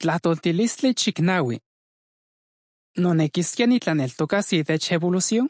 Tlahtoltilistli chiknaui. Nonekiskia nitlaneltokas itech evolución?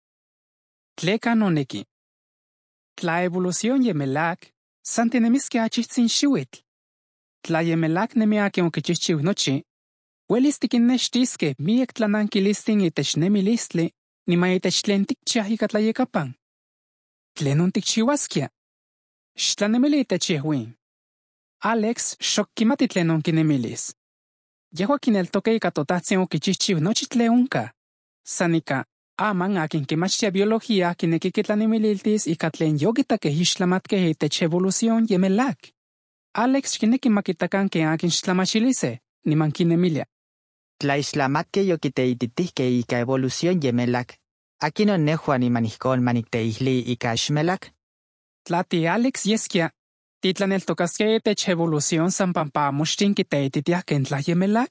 Tleka noneki. Tla evolución yemelak, san tinemiskia achichtsin xiuitl. Tla yemelak nemiaki onkichihchiu nochi, uelis tikinnextiskeh miek tlanankilistin itech nemilistli, nima itech tlen tikchiah ika tlayekapan. Tlenon tikchiuaskia? Xtlanemili itech yehuin. Alex xok kimati tlenon kinemilis. Yehua kineltoka ika totahtsin okichihchiu nochi tlen onka. San ika aman akin kimachtia biología kineki kitlanemililtis ika tlen yokitakeh ixtlamatkeh itech evolución yemelak. Alex kineki makitakan ken akin xtlamachiliseh, niman kinemilia. Tlaixtlamatkeh yokiteititihkeh ika evolución yemelak. Akinon nehuan niman ihkon manikteihli ika xmelak? Tlati Alex yeskia, titlaneltokaskia itech evolución san pampa moxtin kiteititiah ken tlayemelak?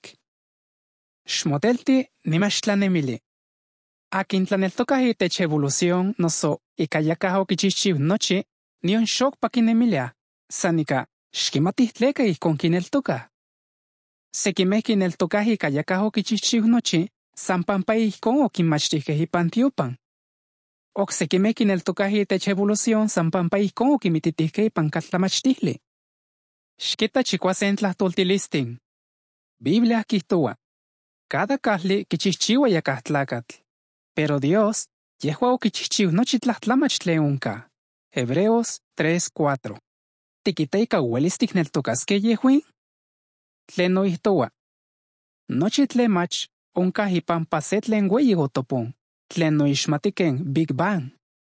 Xmotelti nima xtlanemili. Akin tlaneltokah itech evolución noso ika yakah okichihchiu nochi, nion xok pa kinemiliah, san ika xkimatih tleka ihkon kineltokah. Sekimeh kineltokah ika yakah okichihchiu nochi, san pampa ihkon okinmachtihkeh ipan tiopan. Oksekimeh kineltokah itech evolución san pampa ihkon okimititihkeh ipan kaltlamachtihli. Xkita chikuasen tlahtoltilistin. Biblia kijtoua: cada kahli kichihchiua yakah tlakatl, pero Dios yehua okichihchiu nochi tlahtlamach tlen onka. Hebreos 3:4. Tikita ika uelis tikneltokaskeh yehuin? Tlen noihtoua: nochi tlen mach onkah ipampa se tlen ueyi otopon, tlen noixmati ken Big Bang.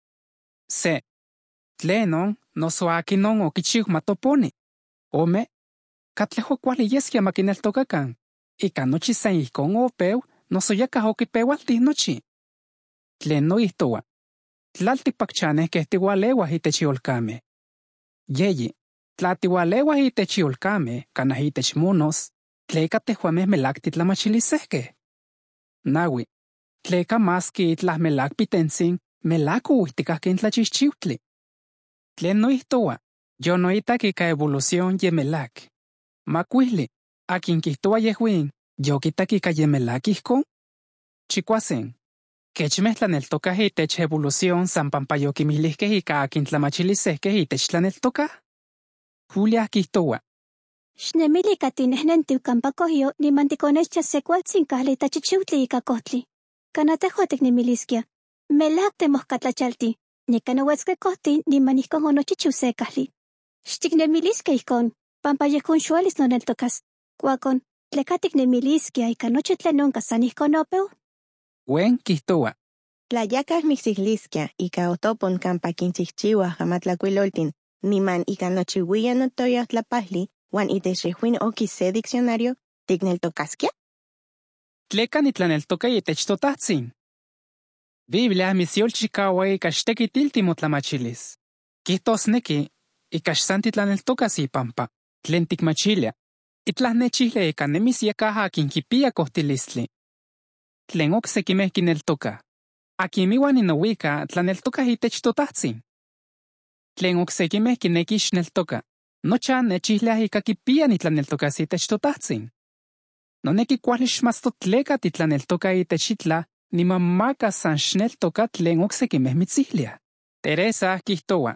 Se, tlenon noso akinon okichiu matoponi. Ome, katlehua kuali yeskia makineltokakan, ika nochi san ihkon opeu noso yakah okipeualtih nochi. Tlen noihtoua: tlaltikpakchanehkeh tiualeuah itech yolkameh. Yeyi, tla tiualeuah itech yolkameh kanah itech monos, tleka tehuameh melak titlamachilisehkeh. Naui, tleka maski itlah melak pitentsin, melak ouihtikah ken tlachihchiutli. Tlen noihtoua, yonoitak ika evolución yemelak. Makuihli, akin kijtoua yehuin, yokitak ika yemelak ihkon? Chikuasen, kechmeh tlaneltokah itech evolución san pampa yokimilihkeh ika akin tlamachilisehkeh itech tlaneltokah? Julia kijtoua: Xnemili ika tinehnentiu kampa kohyo niman tikonechtia se kualtsin kahli tachichiutli ika kohtli. Kana tehua tiknemiliskia, melak temohkatlachalti, nikan ouetzkeh kohtin niman ihkon onochichiu se kahli. Xtiknemiliskeh ihkon, pampa yehun xuelis noneltokas. Kuakon, tleka tiknemiliskia ika nochi tlen onka san ihkon opeu? Wen kijtoua: Tla yakah miksihliskia ika otopon kampa kinchihchiuah amatlakuiloltin, niman ika nochiuian otoyah tlapahli, uan itech yehuin okis se diccionario, tikneltokaskia? Tleka nitlaneltoka itech totahtsin. Biblia misyolchikaua ika xtekitilti motlamachilis. Kihtosneki, ika xsan titlaneltokas ipampa, tlen tikmachilia. Itlah nechihli ika nemis yakah akin kipia kohtilistli. Tlen oksekimeh kineltoka. Akimiuan inouika tlaneltokah itech totahtsin. Tlen oksekimeh kineki xneltoka. Nochan nechihliah ika kipia nitlaneltokas itech totahtsin. Noneki kuali xmastotleka titlaneltoka itech itlah, niman maka san xneltoka tlen oksekimeh mitzihliah. Teresa kijtoua: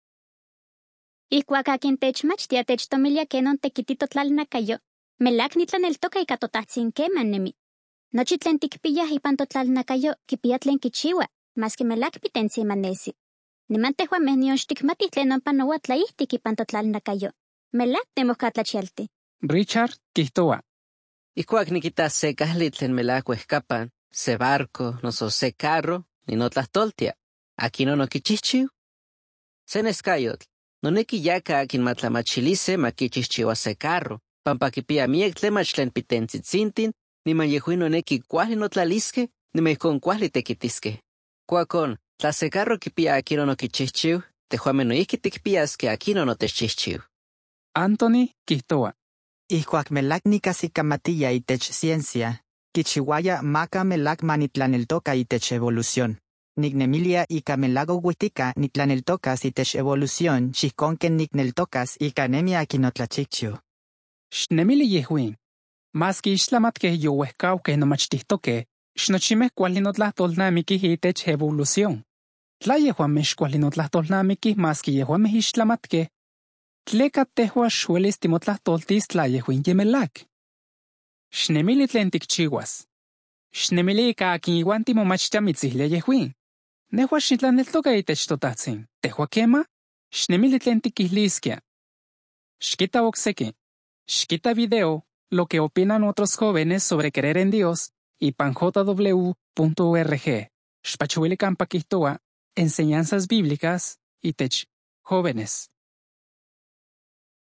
Ihkuak akin techmachtia techtomilia kenon tekitito tlalnakayo, melak nitlaneltoka ika totahtsin keman nemi. Nochi tlen tikpiyah ipan totlalnakayo kipia tlen kichiua, maski melak pitentsin manesi. Niman tehuameh nion xtikmatih tlen onpanoua tlaihtik ipan totlalnakayo. Melak temohkatlachialti. Richard kijtoua: ihkuak nikita se kahli tlen melak uehkapan, se barco, noso se carro, ninotlahtoltia. Akinon okichihchiu? Se neskayotl, noneki yaka akin matlamachilise makichihchiua se carro, pampa kipia miek tlemach tlen pitentzitzintin, niman yehuin noneki kuali notlaliske, niman ihkon kuali tekitiske. Kuakon, tla se carro kipia akinon okichihchiu, tehuameh noihki tikpiaske akinon otechchihchiu. Anthony kijtoua: Ihkuak melak nikajsikamatiya itech ciencia, kichiuaya maka melak manitlaneltoka itech evolución. Niknemilia ika melak ouihtika nitlaneltokas itech evolución xihkon ken nikneltokas ika nemi akin otlachikchiu. Xnemili yehuin: Maski ixtlamatke yowehkauke nomachtihtoke, xnochimeh kuali notlahtolnamikih itech evolución. Tla yehuameh xkuali notlahtolnamikih maski yehuameh ixtlamatke, tleka tehua xuelis timotlahtoltis tla yehuin yemelak. Xnemili tlen tikchiuas. Xnemili ika akin iuan timomachtia mitzihlia yehuin. Nehua xnitlaneltoka itech totahtsin. Tehua kema, xnemili tlen tikihliskia. Xkita okseki. Xkita video lo que opinan otros jóvenes sobre creer en Dios ipan jw.org. Xpachuili kampa kihtoa enseñanzas bíblicas itech jóvenes.